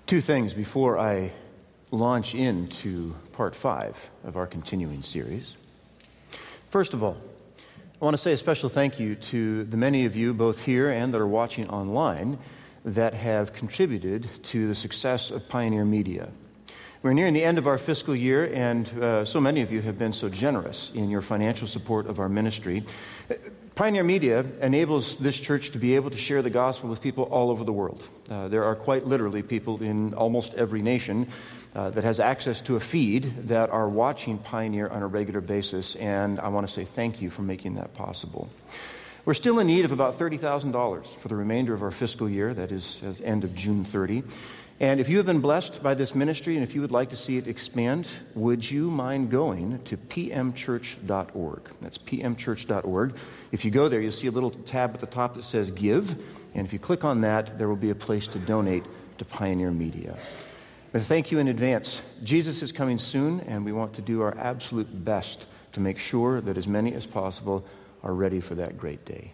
Two things before I launch into part 5 of our continuing series. First of all, I want to say a special thank you to the many of you, both here and that are watching online, that have contributed to the success of Pioneer Media. We're nearing the end of our fiscal year, and so many of you have been so generous in your financial support of our ministry. Pioneer Media enables this church to be able to share the gospel with people all over the world. There are quite literally people in almost every nation that has access to a feed that are watching Pioneer on a regular basis, and I want to say thank you for making that possible. We're still in need of about $30,000 for the remainder of our fiscal year, that is at the end of June 30. And if you have been blessed by this ministry and if you would like to see it expand, would you mind going to pmchurch.org? That's pmchurch.org. If you go there, you'll see a little tab at the top that says Give. And if you click on that, there will be a place to donate to Pioneer Media. But thank you in advance. Jesus is coming soon, and we want to do our absolute best to make sure that as many as possible are ready for that great day.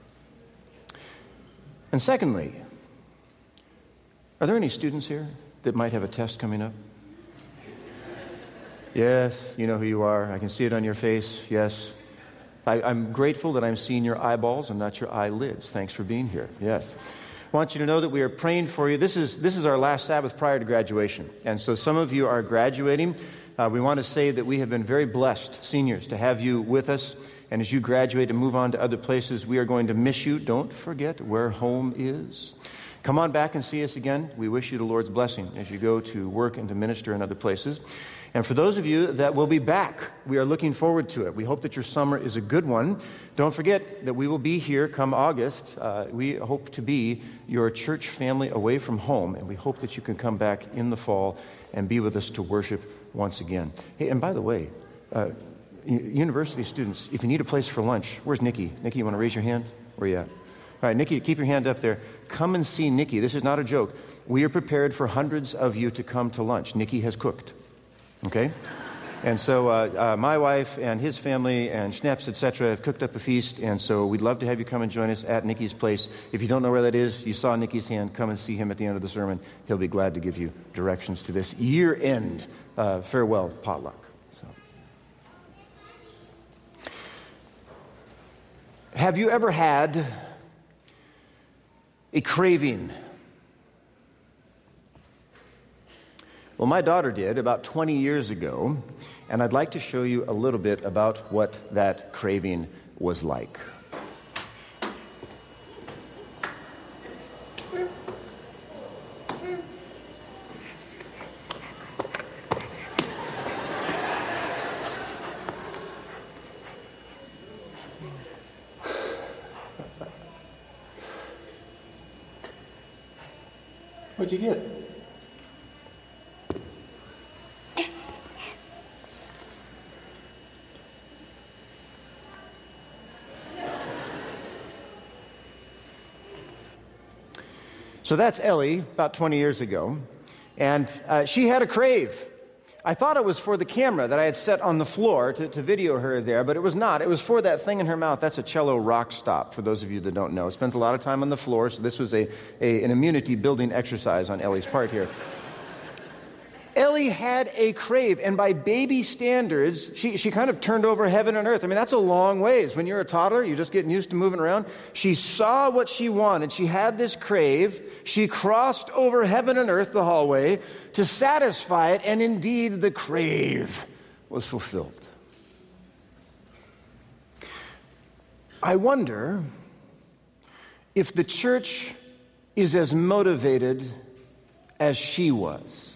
And secondly, are there any students here that might have a test coming up? Yes, you know who you are. I can see it on your face. Yes. I'm grateful that I'm seeing your eyeballs and not your eyelids. Thanks for being here. Yes. I want you to know that we are praying for you. This is our last Sabbath prior to graduation. And so some of you are graduating. We want to say that we have been very blessed, seniors, to have you with us. And as you graduate and move on to other places, we are going to miss you. Don't forget where home is. Come on back and see us again. We wish you the Lord's blessing as you go to work and to minister in other places. And for those of you that will be back, we are looking forward to it. We hope that your summer is a good one. Don't forget that we will be here come August. We hope to be your church family away from home, and we hope that you can come back in the fall and be with us to worship once again. Hey, and by the way, university students, if you need a place for lunch, where's Nikki? Nikki, you want to raise your hand? Where are you at? All right, Nikki, keep your hand up there. Come and see Nikki. This is not a joke. We are prepared for hundreds of you to come to lunch. Nikki has cooked, okay? And so my wife and his family and Schneps, etc., have cooked up a feast, and so we'd love to have you come and join us at Nikki's place. If you don't know where that is, you saw Nikki's hand, come and see him at the end of the sermon. He'll be glad to give you directions to this year-end farewell potluck. So. Have you ever had a craving? Well, my daughter did about 20 years ago, and I'd like to show you a little bit about what that craving was like. What'd you get? So that's Ellie, about 20 years ago, and she had a crave. I thought it was for the camera that I had set on the floor to video her there, but it was not. It was for that thing in her mouth. That's a cello rock stop, for those of you that don't know. Spent a lot of time on the floor, so this was an immunity-building exercise on Ellie's part here. Ellie had a crave, and by baby standards, she kind of turned over heaven and earth. I mean, that's a long ways. When you're a toddler, you're just getting used to moving around. She saw what she wanted. She had this crave. She crossed over heaven and earth, the hallway, to satisfy it, and indeed, the crave was fulfilled. I wonder if the church is as motivated as she was.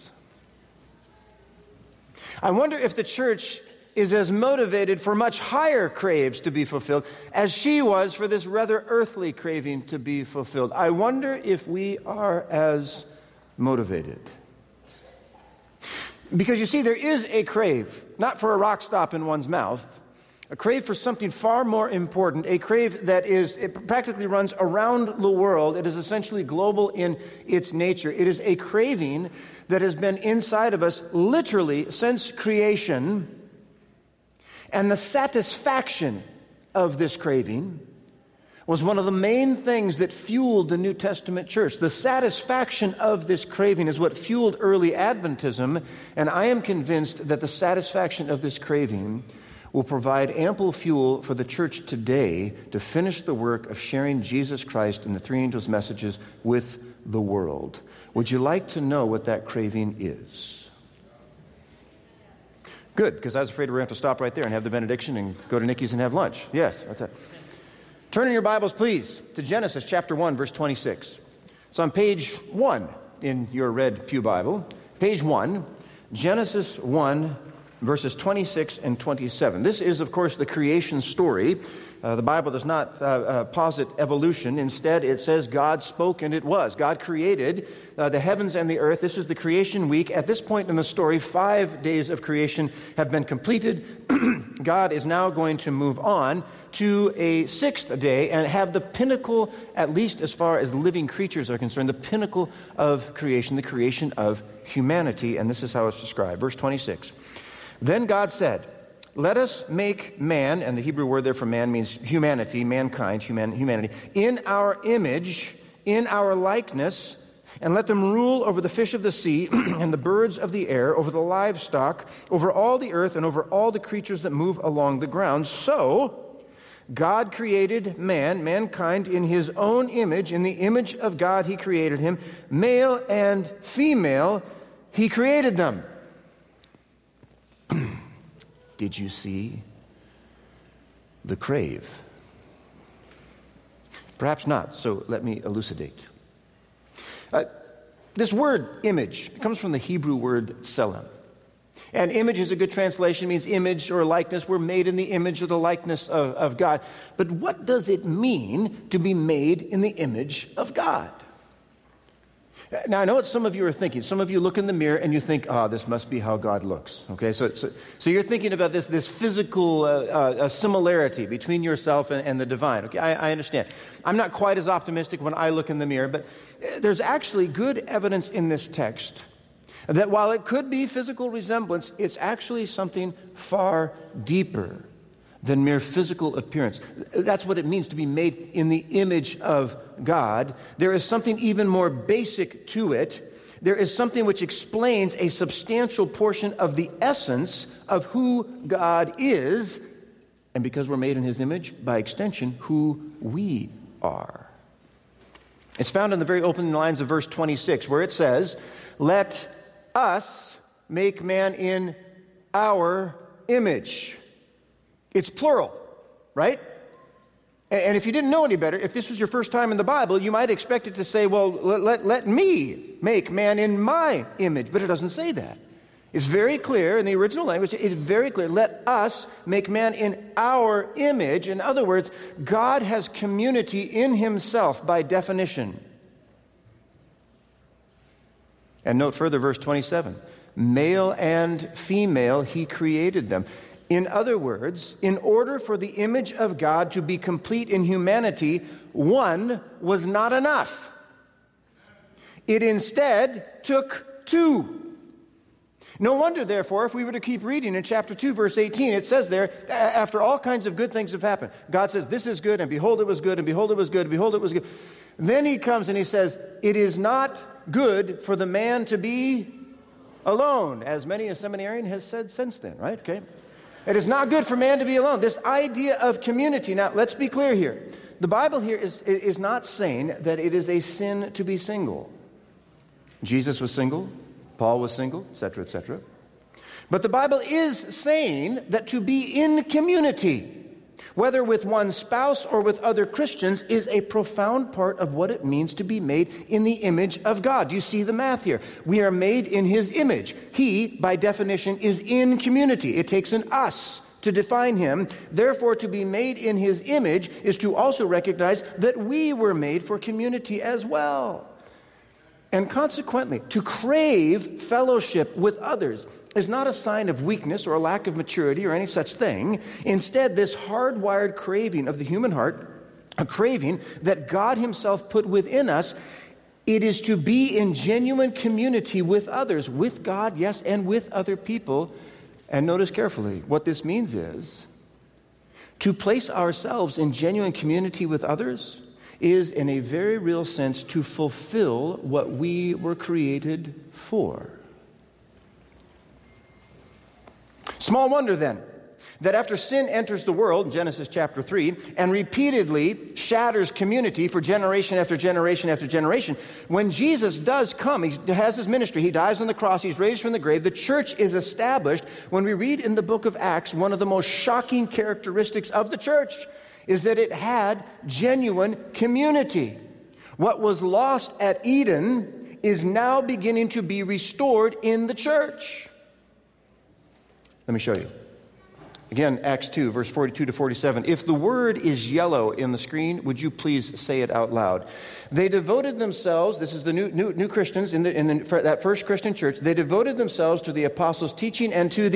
I wonder if the church is as motivated for much higher craves to be fulfilled as she was for this rather earthly craving to be fulfilled. I wonder if we are as motivated. Because you see, there is a crave, not for a rock stop in one's mouth, a crave for something far more important, a crave that it practically runs around the world. It is essentially global in its nature. It is a craving that has been inside of us literally since creation. And the satisfaction of this craving was one of the main things that fueled the New Testament church. The satisfaction of this craving is what fueled early Adventism, and I am convinced that the satisfaction of this craving will provide ample fuel for the church today to finish the work of sharing Jesus Christ and the three angels' messages with the world. Would you like to know what that craving is? Good, because I was afraid we were going to have to stop right there and have the benediction and go to Nikki's and have lunch. Yes, that's it. Turn in your Bibles, please, to Genesis chapter 1, verse 26. It's on page 1 in your red pew Bible. Page 1, Genesis 1, verses 26 and 27. This is, of course, the creation story. The Bible does not posit evolution. Instead, it says God spoke and it was. God created the heavens and the earth. This is the creation week. At this point in the story, 5 days of creation have been completed. God is now going to move on to a sixth day and have the pinnacle, at least as far as living creatures are concerned, the pinnacle of creation, the creation of humanity. And this is how it's described. Verse 26. Then God said, "Let us make man," and the Hebrew word there for man means humanity, mankind, humanity, "in our image, in our likeness, and let them rule over the fish of the sea and the birds of the air, over the livestock, over all the earth, and over all the creatures that move along the ground." So God created mankind, in his own image. In the image of God he created him. Male and female he created them. Did you see the crave? Perhaps not, so let me elucidate. This word image comes from the Hebrew word tselem. And image is a good translation, means image or likeness. We're made in the image or the likeness of God. But what does it mean to be made in the image of God? Now, I know what some of you are thinking. Some of you look in the mirror and you think, this must be how God looks. Okay, so you're thinking about this physical similarity between yourself and the divine. Okay, I understand. I'm not quite as optimistic when I look in the mirror, but there's actually good evidence in this text that while it could be physical resemblance, it's actually something far deeper than mere physical appearance. That's what it means to be made in the image of God. There is something even more basic to it. There is something which explains a substantial portion of the essence of who God is, and because we're made in his image, by extension, who we are. It's found in the very opening lines of verse 26, where it says, "Let us make man in our image." It's plural, right? And if you didn't know any better, if this was your first time in the Bible, you might expect it to say, well, let me make man in my image. But it doesn't say that. It's very clear in the original language. It's very clear. Let us make man in our image. In other words, God has community in himself by definition. And note further, verse 27. Male and female, he created them. In other words, in order for the image of God to be complete in humanity, one was not enough. It instead took two. No wonder, therefore, if we were to keep reading in chapter 2, verse 18, it says there, after all kinds of good things have happened, God says, this is good, and behold, it was good, and behold, it was good, and behold, it was good. Then he comes and he says, it is not good for the man to be alone, as many a seminarian has said since then, right? Okay. It is not good for man to be alone. This idea of community. Now, let's be clear here. The Bible here is not saying that it is a sin to be single. Jesus was single. Paul was single, etc., etc. But the Bible is saying that to be in community, whether with one's spouse or with other Christians, is a profound part of what it means to be made in the image of God. Do you see the math here? We are made in his image. He, by definition, is in community. It takes an us to define him. Therefore, to be made in his image is to also recognize that we were made for community as well. And consequently, to crave fellowship with others is not a sign of weakness or a lack of maturity or any such thing. Instead, this hardwired craving of the human heart, a craving that God himself put within us, it is to be in genuine community with others, with God, yes, and with other people. And notice carefully, what this means is To place ourselves in genuine community with others is, in a very real sense, to fulfill what we were created for. Small wonder, then, that after sin enters the world, in Genesis chapter 3, and repeatedly shatters community for generation after generation after generation, when Jesus does come, he has his ministry, he dies on the cross, he's raised from the grave, the church is established. When we read in the book of Acts, one of the most shocking characteristics of the church is that it had genuine community. What was lost at Eden is now beginning to be restored in the church. Let me show you. Again, Acts 2, verse 42 to 47. If the word is yellow in the screen, would you please say it out loud? They devoted themselves, this is the new Christians in that first Christian church, they devoted themselves to the apostles' teaching and to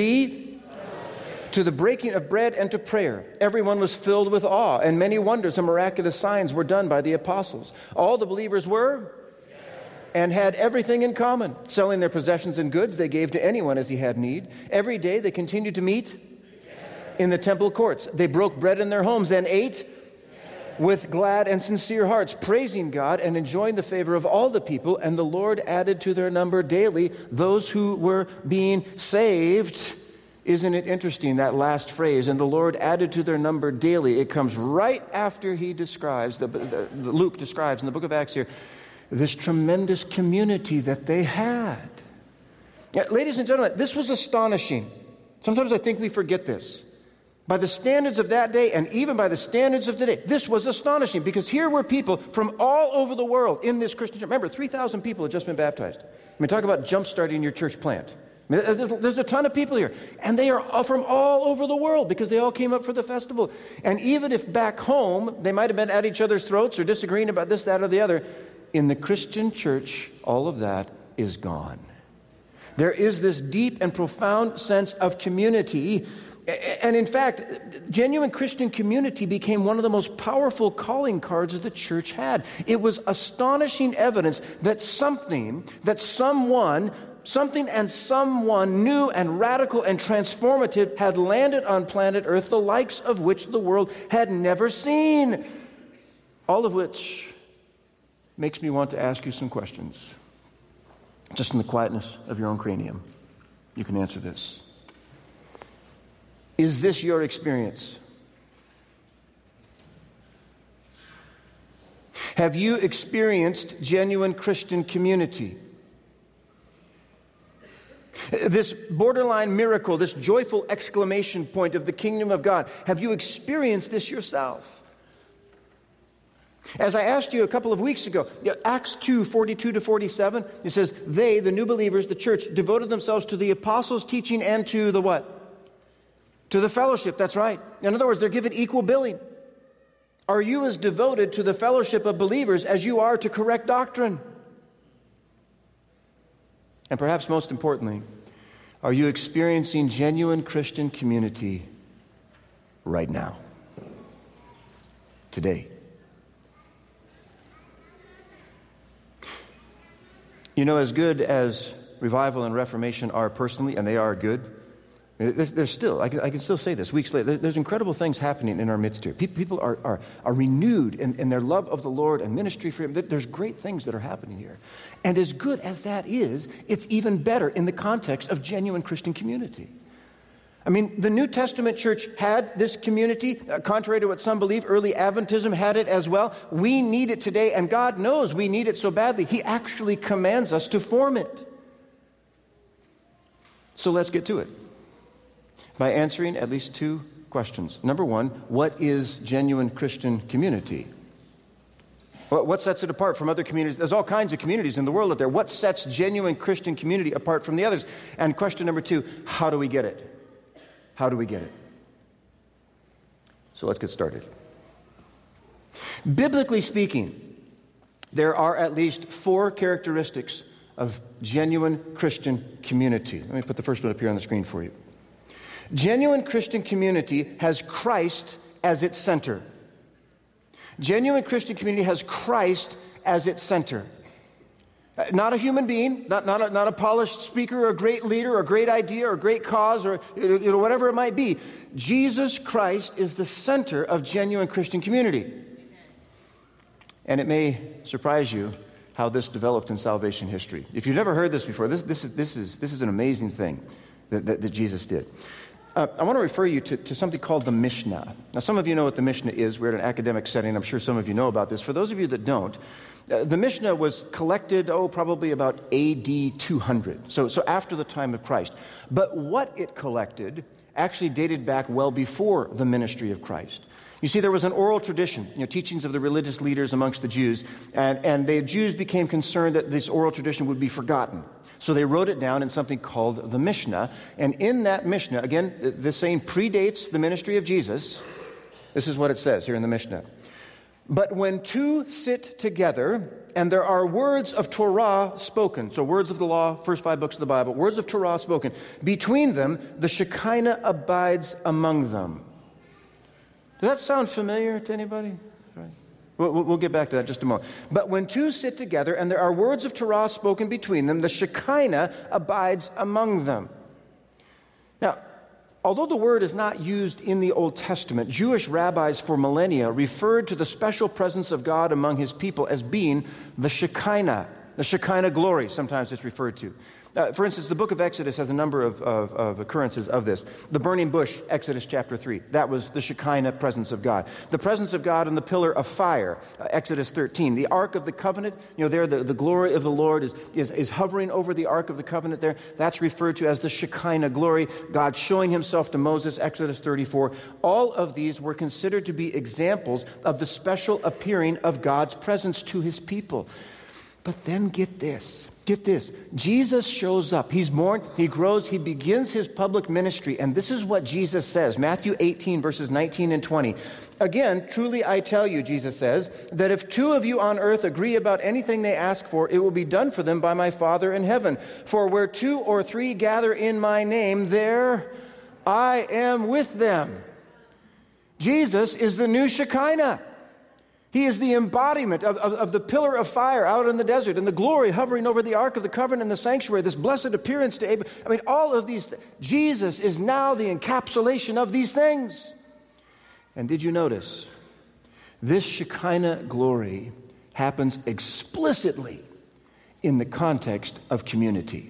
the breaking of bread and to prayer. Everyone was filled with awe, and many wonders and miraculous signs were done by the apostles. All the believers were and had everything in common. Selling their possessions and goods, they gave to anyone as he had need. Every day they continued to meet in the temple courts. They broke bread in their homes and ate with glad and sincere hearts, praising God and enjoying the favor of all the people. And the Lord added to their number daily those who were being saved. Isn't it interesting, that last phrase, and the Lord added to their number daily? It comes right after he describes, Luke describes in the book of Acts here, this tremendous community that they had. Yeah, ladies and gentlemen, this was astonishing. Sometimes I think we forget this. By the standards of that day, and even by the standards of today, this was astonishing, because here were people from all over the world in this Christian church. Remember, 3,000 people had just been baptized. I mean, talk about jump-starting your church plant. I mean, there's a ton of people here, and they are from all over the world because they all came up for the festival. And even if back home they might have been at each other's throats or disagreeing about this, that, or the other, in the Christian church, all of that is gone. There is this deep and profound sense of community. And in fact, genuine Christian community became one of the most powerful calling cards the church had. It was astonishing evidence that something and someone new and radical and transformative had landed on planet Earth, the likes of which the world had never seen. All of which makes me want to ask you some questions. Just in the quietness of your own cranium, you can answer this. Is this your experience? Have you experienced genuine Christian community? This borderline miracle, this joyful exclamation point of the kingdom of God, have you experienced this yourself? As I asked you a couple of weeks ago, Acts 2, 42 to 47, it says, they, the new believers, the church, devoted themselves to the apostles' teaching and to the what? To the fellowship, that's right. In other words, they're given equal billing. Are you as devoted to the fellowship of believers as you are to correct doctrine? And perhaps most importantly, are you experiencing genuine Christian community right now? Today? You know, as good as revival and reformation are personally, and they are good, there's still, I can still say this, weeks later, there's incredible things happening in our midst here. People are renewed in their love of the Lord and ministry for Him. There's great things that are happening here. And as good as that is, it's even better in the context of genuine Christian community. I mean, the New Testament church had this community, contrary to what some believe. Early Adventism had it as well. We need it today, and God knows we need it so badly. He actually commands us to form it. So let's get to it by answering at least two questions. Number one, what is genuine Christian community? What sets it apart from other communities? There's all kinds of communities in the world out there. What sets genuine Christian community apart from the others? And question number two, how do we get it? How do we get it? So let's get started. Biblically speaking, there are at least four characteristics of genuine Christian community. Let me put the first one up here on the screen for you. Genuine Christian community has Christ as its center. Genuine Christian community has Christ as its center. Not a human being, not a polished speaker or a great leader or a great idea or a great cause or whatever it might be. Jesus Christ is the center of genuine Christian community. And it may surprise you how this developed in salvation history. If you've never heard this before, this is an amazing thing that Jesus did. I want to refer you to something called the Mishnah. Now, some of you know what the Mishnah is. We're in an academic setting. I'm sure some of you know about this. For those of you that don't, the Mishnah was collected, probably about AD 200, so after the time of Christ. But what it collected actually dated back well before the ministry of Christ. You see, there was an oral tradition, teachings of the religious leaders amongst the Jews, and the Jews became concerned that this oral tradition would be forgotten. So they wrote it down in something called the Mishnah. And in that Mishnah, again, this saying predates the ministry of Jesus. This is what it says here in the Mishnah. But when two sit together, and there are words of Torah spoken, so words of the law, first 5 books of the Bible, words of Torah spoken, between them, the Shekinah abides among them. Does that sound familiar to anybody? We'll get back to that in just a moment. But when two sit together and there are words of Torah spoken between them, the Shekinah abides among them. Now, although the word is not used in the Old Testament, Jewish rabbis for millennia referred to the special presence of God among his people as being the Shekinah glory, sometimes it's referred to. For instance, the book of Exodus has a number of occurrences of this. The burning bush, Exodus chapter 3, that was the Shekinah presence of God. The presence of God in the pillar of fire, Exodus 13. The Ark of the Covenant, there the glory of the Lord is hovering over the Ark of the Covenant there. That's referred to as the Shekinah glory. God showing himself to Moses, Exodus 34. All of these were considered to be examples of the special appearing of God's presence to his people. But then get this. Jesus shows up. He's born, he grows, he begins his public ministry. And this is what Jesus says, Matthew 18, verses 19 and 20. Again, truly I tell you, Jesus says, that if two of you on earth agree about anything they ask for, it will be done for them by my Father in heaven. For where 2 or 3 gather in my name, there I am with them. Jesus is the new Shekinah. He is the embodiment of the pillar of fire out in the desert and the glory hovering over the Ark of the Covenant in the sanctuary, this blessed appearance to Abraham. All of these. Jesus is now the encapsulation of these things. And did you notice? This Shekinah glory happens explicitly in the context of community.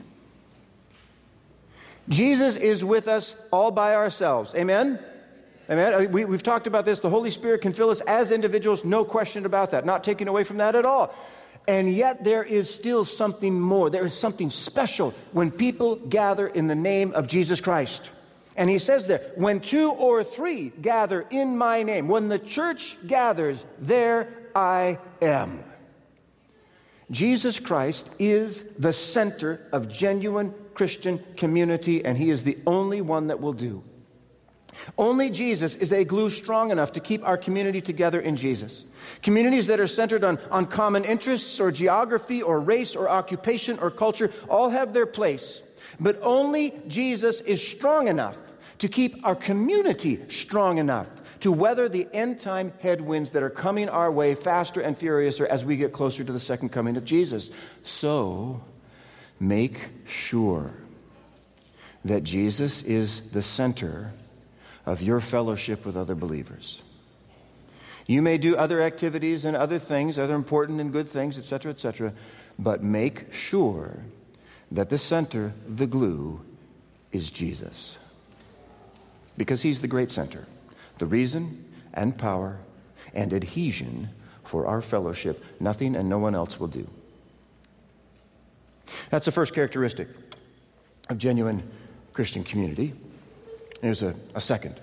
Jesus is with us all by ourselves. Amen? Amen. We've talked about this. The Holy Spirit can fill us as individuals, no question about that. Not taking away from that at all. And yet there is still something more. There is something special when people gather in the name of Jesus Christ. And he says there, when 2 or 3 gather in my name, when the church gathers, there I am. Jesus Christ is the center of genuine Christian community, and he is the only one that will do. Only Jesus is a glue strong enough to keep our community together in Jesus. Communities that are centered on common interests or geography or race or occupation or culture all have their place. But only Jesus is strong enough to keep our community strong enough to weather the end-time headwinds that are coming our way faster and furiouser as we get closer to the second coming of Jesus. So, make sure that Jesus is the center of your fellowship with other believers. You may do other activities and other things, other important and good things, etc., but make sure that the center, the glue, is Jesus. Because he's the great center, the reason and power and adhesion for our fellowship. Nothing and no one else will do. That's the first characteristic of genuine Christian community. There's a second.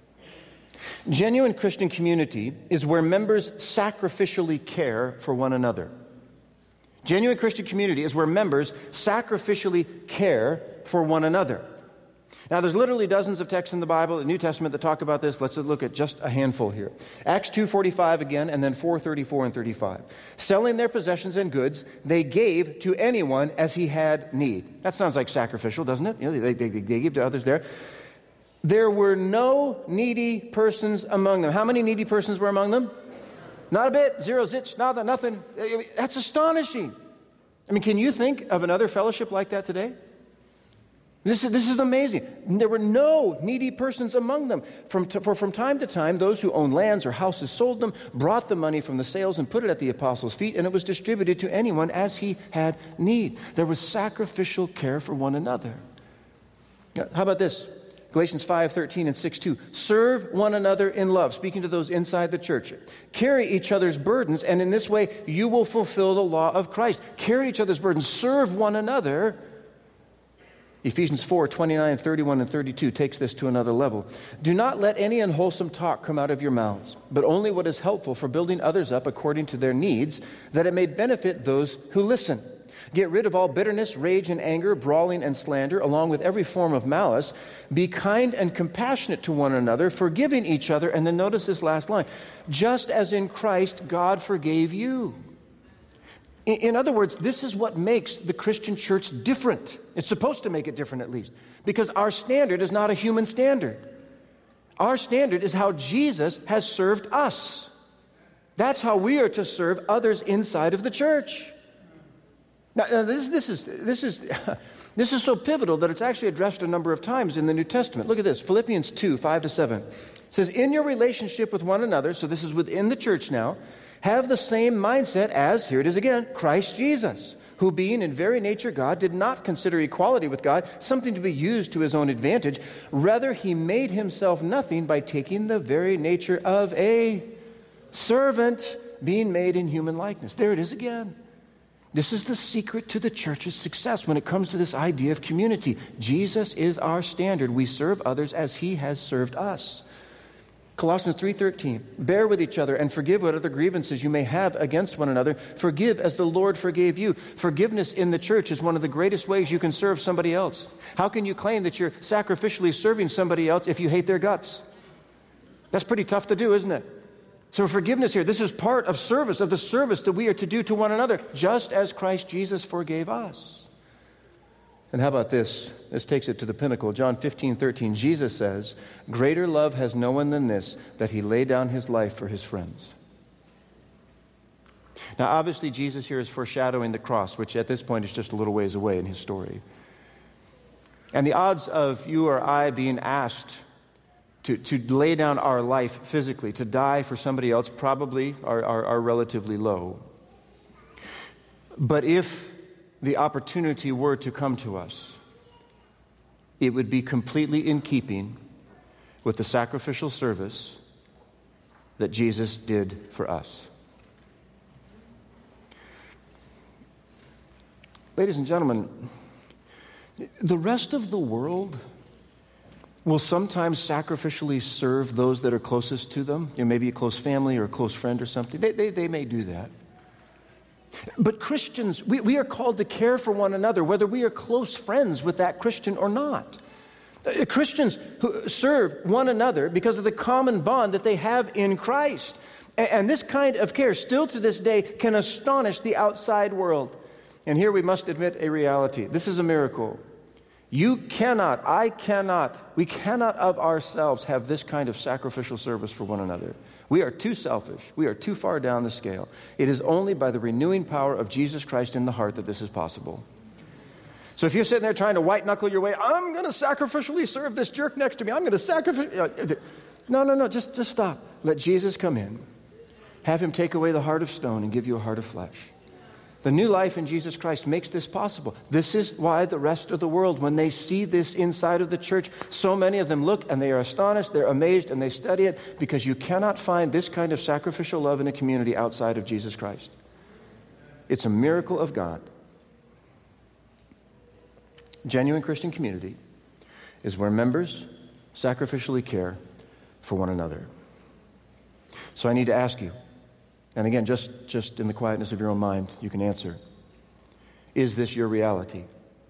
Genuine Christian community is where members sacrificially care for one another. Genuine Christian community is where members sacrificially care for one another. Now, there's literally dozens of texts in the Bible, the New Testament, that talk about this. Let's look at just a handful here. Acts 2:45 again, and then 4:34 and 35. Selling their possessions and goods, they gave to anyone as he had need. That sounds like sacrificial, doesn't it? They gave to others there. There were no needy persons among them. How many needy persons were among them? Not a bit. Zero, zilch, nada, nothing. That's astonishing. I mean, can you think of another fellowship like that today? This is amazing. There were no needy persons among them. From time to time, those who owned lands or houses sold them, brought the money from the sales and put it at the apostles' feet, and it was distributed to anyone as he had need. There was sacrificial care for one another. Now, how about this? Galatians 5:13 and 6:2. Serve one another in love, speaking to those inside the church. Carry each other's burdens, and in this way you will fulfill the law of Christ. Carry each other's burdens. Serve one another. Ephesians 4:29, 31, and 32 takes this to another level. Do not let any unwholesome talk come out of your mouths, but only what is helpful for building others up according to their needs, that it may benefit those who listen. Get rid of all bitterness, rage, and anger, brawling and slander, along with every form of malice. Be kind and compassionate to one another, forgiving each other. And then notice this last line. Just as in Christ God forgave you. In other words, this is what makes the Christian church different. It's supposed to make it different, at least. Because our standard is not a human standard. Our standard is how Jesus has served us. That's how we are to serve others inside of the church. Now this is so pivotal that it's actually addressed a number of times in the New Testament. Look at this, Philippians 2:5-7. It says, in your relationship with one another, so this is within the church now, have the same mindset as, here it is again, Christ Jesus, who being in very nature God, did not consider equality with God something to be used to his own advantage. Rather, he made himself nothing by taking the very nature of a servant, being made in human likeness. There it is again. This is the secret to the church's success when it comes to this idea of community. Jesus is our standard. We serve others as he has served us. Colossians 3:13, bear with each other and forgive what other grievances you may have against one another. Forgive as the Lord forgave you. Forgiveness in the church is one of the greatest ways you can serve somebody else. How can you claim that you're sacrificially serving somebody else if you hate their guts? That's pretty tough to do, isn't it? So forgiveness here, this is part of service, of the service that we are to do to one another, just as Christ Jesus forgave us. And how about this? This takes it to the pinnacle. John 15:13, Jesus says, greater love has no one than this, that he laid down his life for his friends. Now, obviously, Jesus here is foreshadowing the cross, which at this point is just a little ways away in his story. And the odds of you or I being asked to lay down our life physically, to die for somebody else, probably are relatively low. But if the opportunity were to come to us, it would be completely in keeping with the sacrificial service that Jesus did for us. Ladies and gentlemen, the rest of the world will sometimes sacrificially serve those that are closest to them. You know, maybe a close family or a close friend or something. They may do that. But Christians, we are called to care for one another, whether we are close friends with that Christian or not. Christians who serve one another because of the common bond that they have in Christ. And this kind of care, still to this day, can astonish the outside world. And here we must admit a reality. This is a miracle. You cannot, I cannot, we cannot of ourselves have this kind of sacrificial service for one another. We are too selfish. We are too far down the scale. It is only by the renewing power of Jesus Christ in the heart that this is possible. So if you're sitting there trying to white-knuckle your way, I'm going to sacrificially serve this jerk next to me. I'm going to sacrifice. No. Just stop. Let Jesus come in. Have him take away the heart of stone and give you a heart of flesh. The new life in Jesus Christ makes this possible. This is why the rest of the world, when they see this inside of the church, so many of them look and they are astonished, they're amazed, and they study it, because you cannot find this kind of sacrificial love in a community outside of Jesus Christ. It's a miracle of God. Genuine Christian community is where members sacrificially care for one another. So I need to ask you, and again, just in the quietness of your own mind, you can answer. Is this your reality?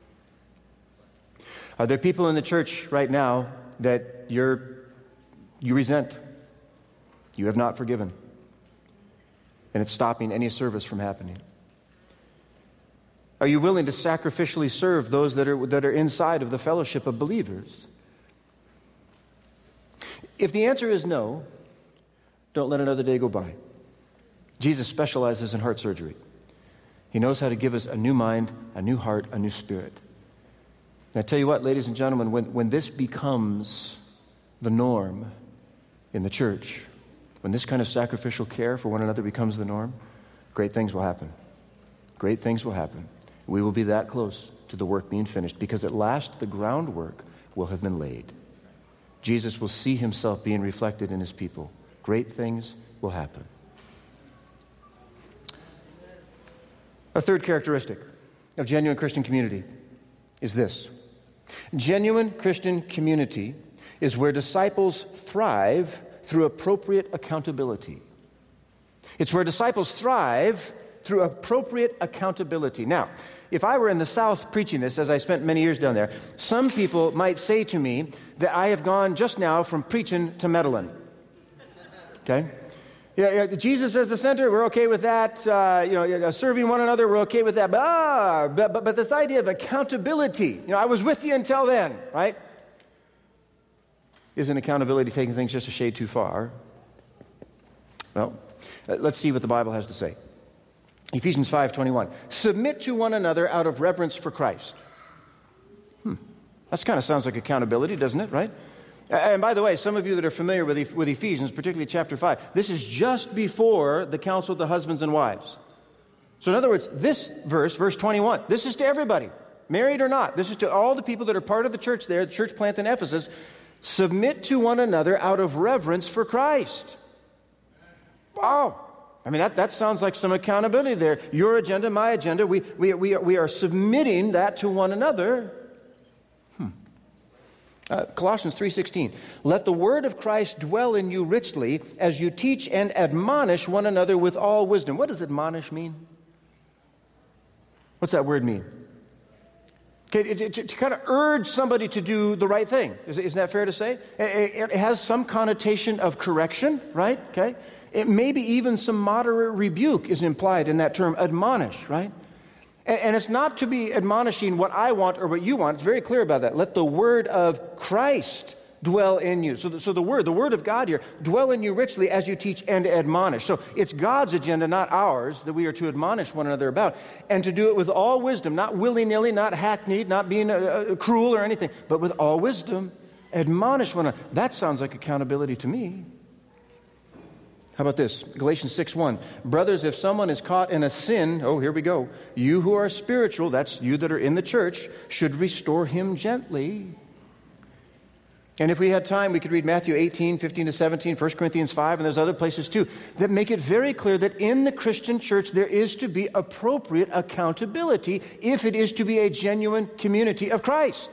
Are there people in the church right now that you resent, you have not forgiven, and it's stopping any service from happening? Are you willing to sacrificially serve those that are inside of the fellowship of believers? If the answer is no, don't let another day go by. Jesus specializes in heart surgery. He knows how to give us a new mind, a new heart, a new spirit. And I tell you what, ladies and gentlemen, when this becomes the norm in the church, when this kind of sacrificial care for one another becomes the norm, great things will happen. Great things will happen. We will be that close to the work being finished, because at last the groundwork will have been laid. Jesus will see himself being reflected in his people. Great things will happen. A third characteristic of genuine Christian community is this. Genuine Christian community is where disciples thrive through appropriate accountability. It's where disciples thrive through appropriate accountability. Now, if I were in the South preaching this, as I spent many years down there, some people might say to me that I have gone just now from preaching to meddling. Okay? Yeah, Jesus as the center, we're okay with that. Serving one another, we're okay with that. But this idea of accountability, I was with you until then, right? Isn't accountability taking things just a shade too far? Well, let's see what the Bible has to say. Ephesians 5:21. Submit to one another out of reverence for Christ. That kind of sounds like accountability, doesn't it, right? And by the way, some of you that are familiar with Ephesians, particularly chapter 5, this is just before the council of the husbands and wives. So in other words, this verse 21, this is to everybody, married or not. This is to all the people that are part of the church there, the church plant in Ephesus. Submit to one another out of reverence for Christ. Wow. I mean, that sounds like some accountability there. Your agenda, my agenda, we are submitting that to one another. Colossians 3:16. Let the word of Christ dwell in you richly as you teach and admonish one another with all wisdom. What does admonish mean? What's that word mean? Okay, to kind of urge somebody to do the right thing. Isn't that fair to say? It has some connotation of correction, right? Okay. It maybe even some moderate rebuke is implied in that term, admonish, right? And it's not to be admonishing what I want or what you want. It's very clear about that. Let the word of Christ dwell in you. So the word of God here, dwell in you richly as you teach and admonish. So it's God's agenda, not ours, that we are to admonish one another about. And to do it with all wisdom, not willy-nilly, not hackneyed, not being cruel or anything, but with all wisdom. Admonish one another. That sounds like accountability to me. How about this? Galatians 6:1. Brothers, if someone is caught in a sin, here we go. You who are spiritual, that's you that are in the church, should restore him gently. And if we had time, we could read Matthew 18:15-17, 1 Corinthians 5, and there's other places too, that make it very clear that in the Christian church there is to be appropriate accountability if it is to be a genuine community of Christ.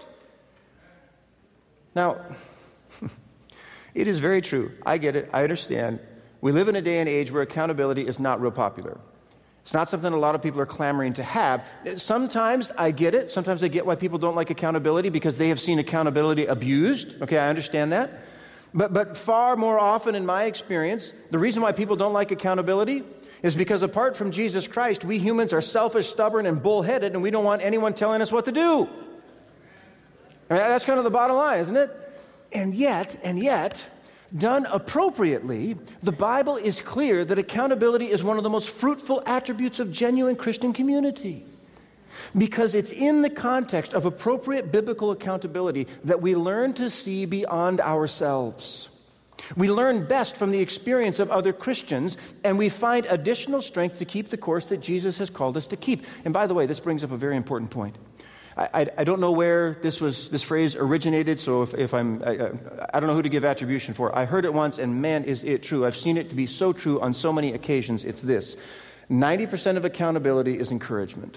Now, it is very true. I get it. I understand. We live in a day and age where accountability is not real popular. It's not something a lot of people are clamoring to have. Sometimes I get it. Sometimes I get why people don't like accountability, because they have seen accountability abused. Okay, I understand that. But far more often in my experience, the reason why people don't like accountability is because apart from Jesus Christ, we humans are selfish, stubborn, and bullheaded, and we don't want anyone telling us what to do. I mean, that's kind of the bottom line, isn't it? And yet, done appropriately, the Bible is clear that accountability is one of the most fruitful attributes of genuine Christian community. Because it's in the context of appropriate biblical accountability that we learn to see beyond ourselves. We learn best from the experience of other Christians, and we find additional strength to keep the course that Jesus has called us to keep. And by the way, this brings up a very important point. I don't know where this phrase originated, so if I don't know who to give attribution for. I heard it once, and man, is it true. I've seen it to be so true on so many occasions. It's this: 90% of accountability is encouragement.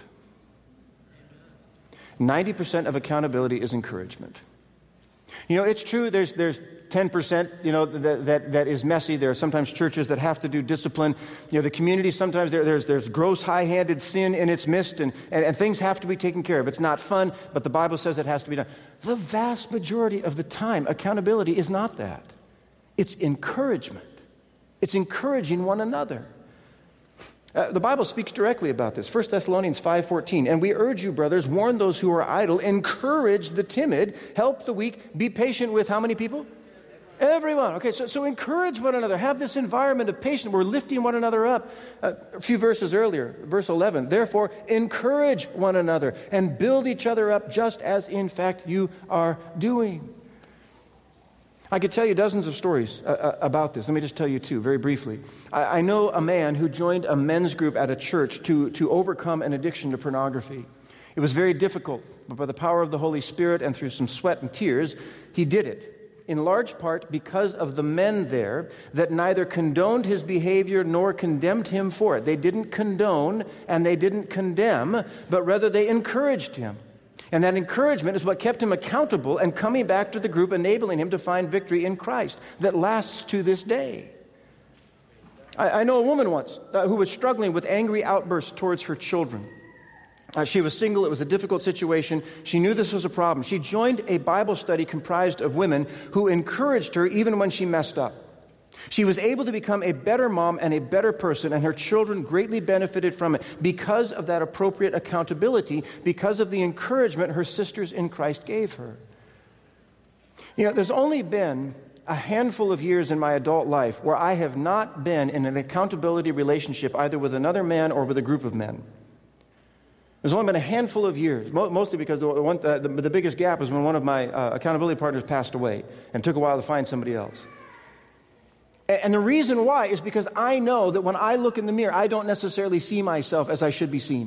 90% of accountability is encouragement. It's true, there's 10%, that is messy. There are sometimes churches that have to do discipline. The community, sometimes there's gross, high-handed sin in its midst, and things have to be taken care of. It's not fun, but the Bible says it has to be done. The vast majority of the time, accountability is not that. It's encouragement. It's encouraging one another. The Bible speaks directly about this. 1 Thessalonians 5:14. And we urge you, brothers, warn those who are idle, encourage the timid, help the weak, be patient with how many people? Everyone. Okay, so encourage one another. Have this environment of patience. We're lifting one another up. A few verses earlier, verse 11. Therefore, encourage one another and build each other up just as, in fact, you are doing. I could tell you dozens of stories about this. Let me just tell you two very briefly. I know a man who joined a men's group at a church to overcome an addiction to pornography. It was very difficult, but by the power of the Holy Spirit and through some sweat and tears, he did it. In large part because of the men there that neither condoned his behavior nor condemned him for it. They didn't condone and they didn't condemn, but rather they encouraged him. And that encouragement is what kept him accountable and coming back to the group, enabling him to find victory in Christ that lasts to this day. I know a woman once who was struggling with angry outbursts towards her children. She was single. It was a difficult situation. She knew this was a problem. She joined a Bible study comprised of women who encouraged her even when she messed up. She was able to become a better mom and a better person, and her children greatly benefited from it because of that appropriate accountability, because of the encouragement her sisters in Christ gave her. You know, there's only been a handful of years in my adult life where I have not been in an accountability relationship either with another man or with a group of men. There's only been a handful of years, mostly because the biggest gap was when one of my accountability partners passed away and took a while to find somebody else. And the reason why is because I know that when I look in the mirror, I don't necessarily see myself as I should be seen.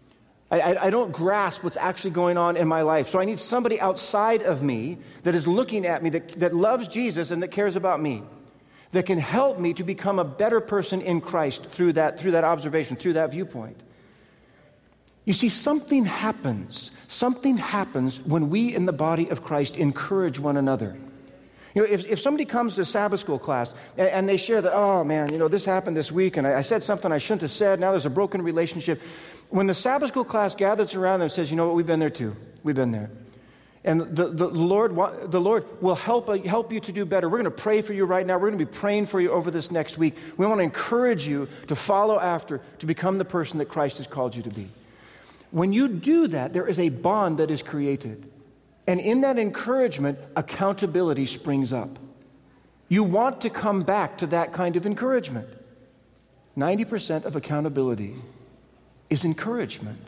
I don't grasp what's actually going on in my life. So I need somebody outside of me that is looking at me, that loves Jesus and that cares about me, that can help me to become a better person in Christ through that observation, through that viewpoint. You see, something happens. Something happens when we in the body of Christ encourage one another. You know, if somebody comes to Sabbath school class and they share that, oh man, you know, this happened this week and I said something I shouldn't have said, now there's a broken relationship. When the Sabbath school class gathers around them and says, you know what, we've been there too. We've been there. And the Lord will help you to do better. We're going to pray for you right now. We're going to be praying for you over this next week. We want to encourage you to follow after, to become the person that Christ has called you to be. When you do that, there is a bond that is created. And in that encouragement, accountability springs up. You want to come back to that kind of encouragement. 90% of accountability is encouragement.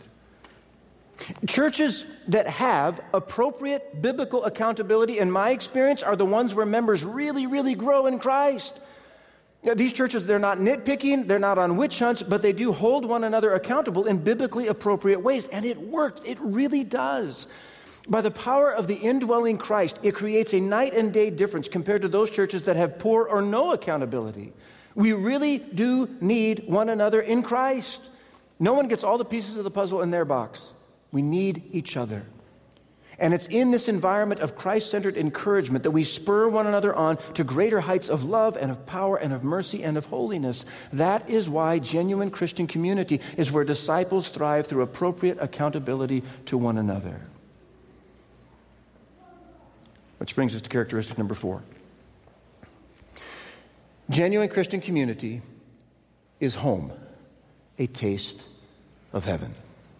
Churches that have appropriate biblical accountability, in my experience, are the ones where members really, really grow in Christ. These churches, they're not nitpicking, they're not on witch hunts, but they do hold one another accountable in biblically appropriate ways. And it works. It really does. By the power of the indwelling Christ, it creates a night and day difference compared to those churches that have poor or no accountability. We really do need one another in Christ. No one gets all the pieces of the puzzle in their box. We need each other. And it's in this environment of Christ-centered encouragement that we spur one another on to greater heights of love and of power and of mercy and of holiness. That is why genuine Christian community is where disciples thrive through appropriate accountability to one another. Which brings us to characteristic number 4. Genuine Christian community is home, a taste of heaven.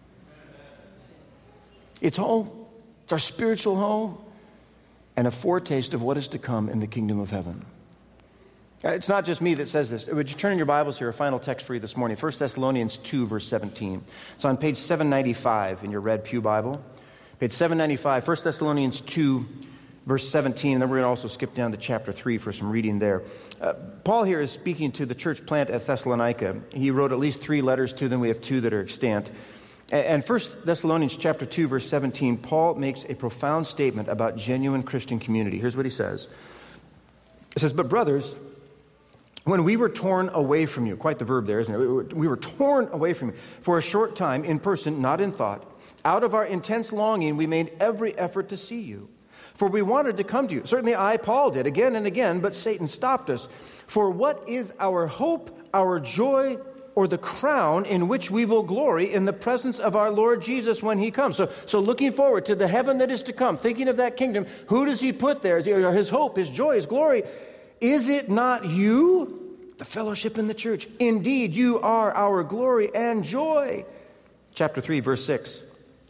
It's home. It's our spiritual home and a foretaste of what is to come in the kingdom of heaven. It's not just me that says this. Would you turn in your Bibles here, a final text for you this morning, 1 Thessalonians 2, verse 17. It's on page 795 in your red pew Bible. Page 795, 1 Thessalonians 2, verse 17, and then we're going to also skip down to chapter 3 for some reading there. Paul here is speaking to the church plant at Thessalonica. He wrote at least 3 letters to them. We have 2 that are extant. And 1 Thessalonians chapter 2, verse 17, Paul makes a profound statement about genuine Christian community. Here's what he says. It says, "But brothers, when we were torn away from you," quite the verb there, isn't it? We were torn away from you for a short time, in person, not in thought. Out of our intense longing, we made every effort to see you. For we wanted to come to you. Certainly I, Paul, did again and again, but Satan stopped us. For what is our hope, our joy, or the crown in which we will glory in the presence of our Lord Jesus when he comes? So looking forward to the heaven that is to come, thinking of that kingdom, who does he put there? His hope, his joy, his glory. Is it not you, the fellowship in the church? Indeed, you are our glory and joy. Chapter 3, verse 6.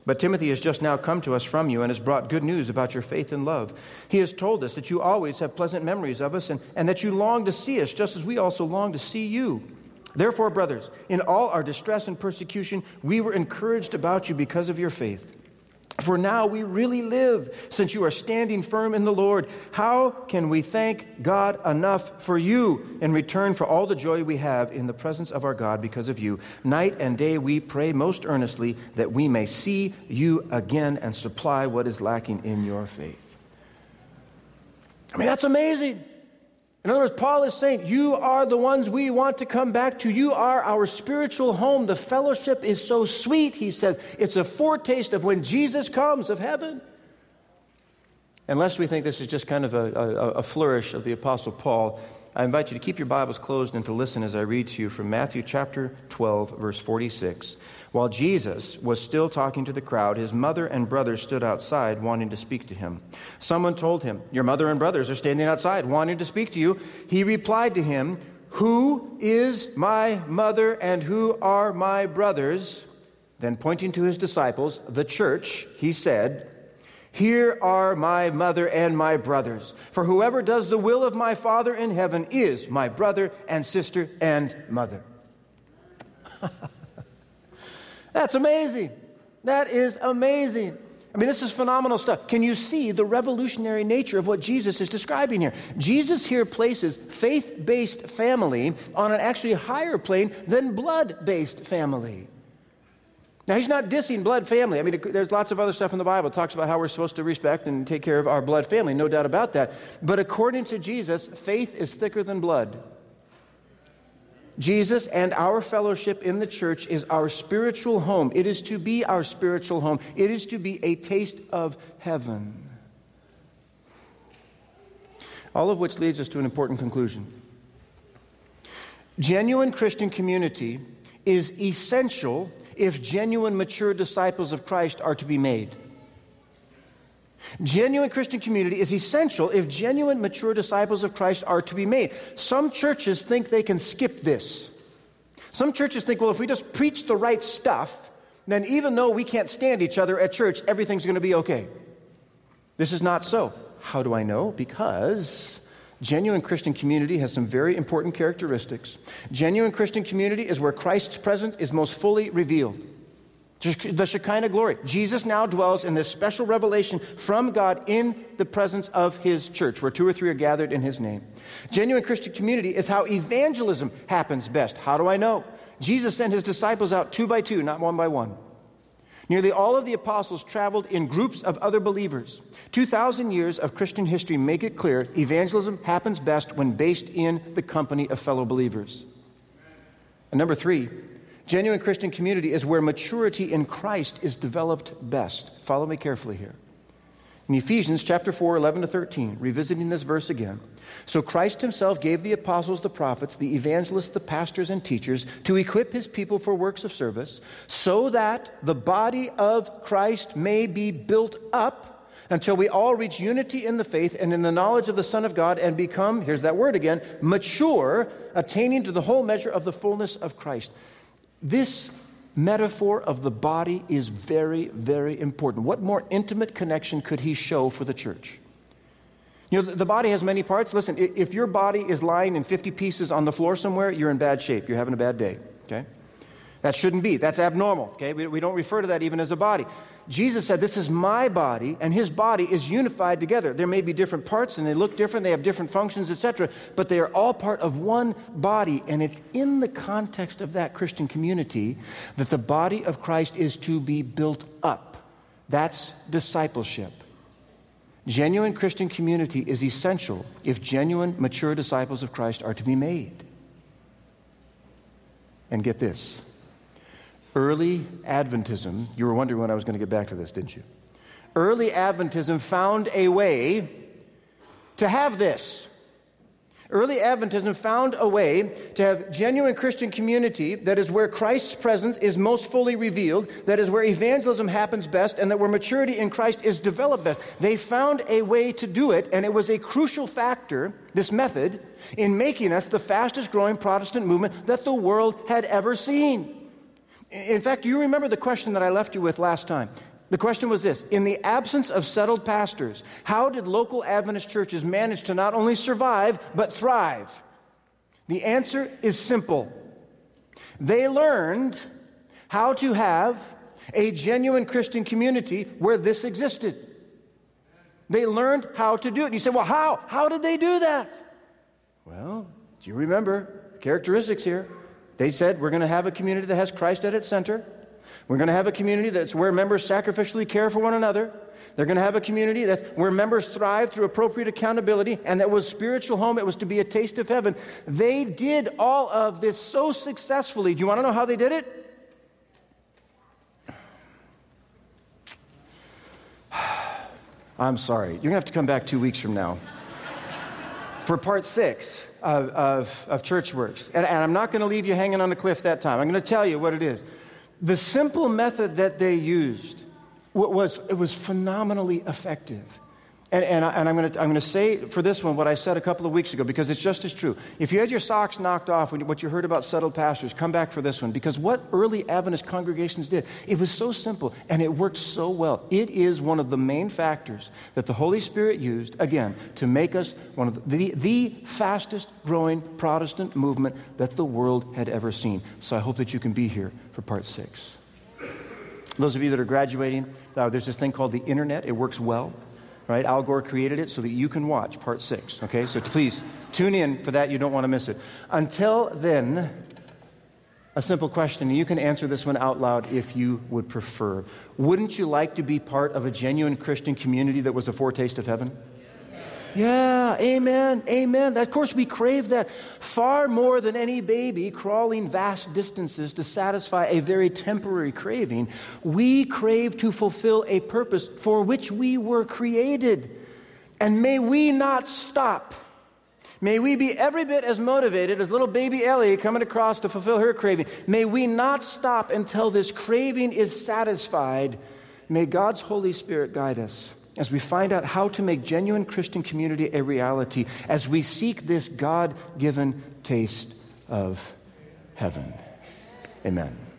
But Timothy has just now come to us from you and has brought good news about your faith and love. He has told us that you always have pleasant memories of us and that you long to see us just as we also long to see you. Therefore, brothers, in all our distress and persecution, we were encouraged about you because of your faith. For now we really live, since you are standing firm in the Lord. How can we thank God enough for you in return for all the joy we have in the presence of our God because of you? Night and day we pray most earnestly that we may see you again and supply what is lacking in your faith. I mean, that's amazing. In other words, Paul is saying, you are the ones we want to come back to. You are our spiritual home. The fellowship is so sweet, he says. It's a foretaste of when Jesus comes, of heaven. Unless we think this is just kind of a flourish of the Apostle Paul, I invite you to keep your Bibles closed and to listen as I read to you from Matthew chapter 12, verse 46. While Jesus was still talking to the crowd, his mother and brothers stood outside wanting to speak to him. Someone told him, your mother and brothers are standing outside wanting to speak to you. He replied to him, who is my mother and who are my brothers? Then pointing to his disciples, the church, he said, here are my mother and my brothers. For whoever does the will of my Father in heaven is my brother and sister and mother. That's amazing. That is amazing. I mean, this is phenomenal stuff. Can you see the revolutionary nature of what Jesus is describing here? Jesus here places faith-based family on an actually higher plane than blood-based family. Now, he's not dissing blood family. I mean, there's lots of other stuff in the Bible that talks about how we're supposed to respect and take care of our blood family, no doubt about that. But according to Jesus, faith is thicker than blood. Jesus and our fellowship in the church is our spiritual home. It is to be our spiritual home. It is to be a taste of heaven. All of which leads us to an important conclusion. Genuine Christian community is essential if genuine mature disciples of Christ are to be made. Genuine Christian community is essential if genuine mature disciples of Christ are to be made. Some churches think they can skip this. Some churches think, well, if we just preach the right stuff, then even though we can't stand each other at church, everything's going to be okay. This is not so. How do I know? Because genuine Christian community has some very important characteristics. Genuine Christian community is where Christ's presence is most fully revealed. The Shekinah glory. Jesus now dwells in this special revelation from God in the presence of his church, where two or three are gathered in his name. Genuine Christian community is how evangelism happens best. How do I know? Jesus sent his disciples out 2 by 2, not 1 by 1. Nearly all of the apostles traveled in groups of other believers. 2,000 years of Christian history make it clear evangelism happens best when based in the company of fellow believers. And number 3, genuine Christian community is where maturity in Christ is developed best. Follow me carefully here. In Ephesians chapter 4, 11 to 13, revisiting this verse again. So Christ himself gave the apostles, the prophets, the evangelists, the pastors, and teachers to equip his people for works of service, so that the body of Christ may be built up until we all reach unity in the faith and in the knowledge of the Son of God and become, here's that word again, mature, attaining to the whole measure of the fullness of Christ. This metaphor of the body is very, very important. What more intimate connection could he show for the church? You know, the body has many parts. Listen, if your body is lying in 50 pieces on the floor somewhere, you're in bad shape. You're having a bad day, okay? That shouldn't be. That's abnormal, okay? We don't refer to that even as a body. Jesus said, this is my body, and his body is unified together. There may be different parts, and they look different, they have different functions, etc., but they are all part of one body, and it's in the context of that Christian community that the body of Christ is to be built up. That's discipleship. Genuine Christian community is essential if genuine, mature disciples of Christ are to be made. And get this. Early Adventism, you were wondering when I was going to get back to this, didn't you? Early Adventism found a way to have this. Early Adventism found a way to have genuine Christian community that is where Christ's presence is most fully revealed, that is where evangelism happens best, and that where maturity in Christ is developed best. They found a way to do it, and it was a crucial factor, this method, in making us the fastest growing Protestant movement that the world had ever seen. In fact, do you remember the question that I left you with last time? The question was this: in the absence of settled pastors, how did local Adventist churches manage to not only survive, but thrive? The answer is simple. They learned how to have a genuine Christian community where this existed. They learned how to do it. And you say, well, how? How did they do that? Well, do you remember characteristics here? They said, we're going to have a community that has Christ at its center. We're going to have a community that's where members sacrificially care for one another. They're going to have a community where members thrive through appropriate accountability, and that was spiritual home. It was to be a taste of heaven. They did all of this so successfully. Do you want to know how they did it? I'm sorry. You're going to have to come back 2 weeks from now for part 6 of Churchworks. And I'm not going to leave you hanging on the cliff that time. I'm going to tell you what it is. The simple method that they used was phenomenally effective. And I'm going to say for this one what I said a couple of weeks ago, because it's just as true. If you had your socks knocked off when what you heard about settled pastors, come back for this one, because what early Adventist congregations did, it was so simple and it worked so well. It is one of the main factors that the Holy Spirit used, again, to make us one of the fastest growing Protestant movement that the world had ever seen. So I hope that you can be here for part 6. Those of you that are graduating, there's this thing called the internet. It works well. Right? Al Gore created it so that you can watch part 6. Okay? So please tune in for that. You don't want to miss it. Until then, a simple question. You can answer this one out loud if you would prefer. Wouldn't you like to be part of a genuine Christian community that was a foretaste of heaven? Yeah, amen, amen. Of course, we crave that far more than any baby crawling vast distances to satisfy a very temporary craving. We crave to fulfill a purpose for which we were created. And may we not stop. May we be every bit as motivated as little baby Ellie coming across to fulfill her craving. May we not stop until this craving is satisfied. May God's Holy Spirit guide us as we find out how to make genuine Christian community a reality, as we seek this God-given taste of heaven. Amen.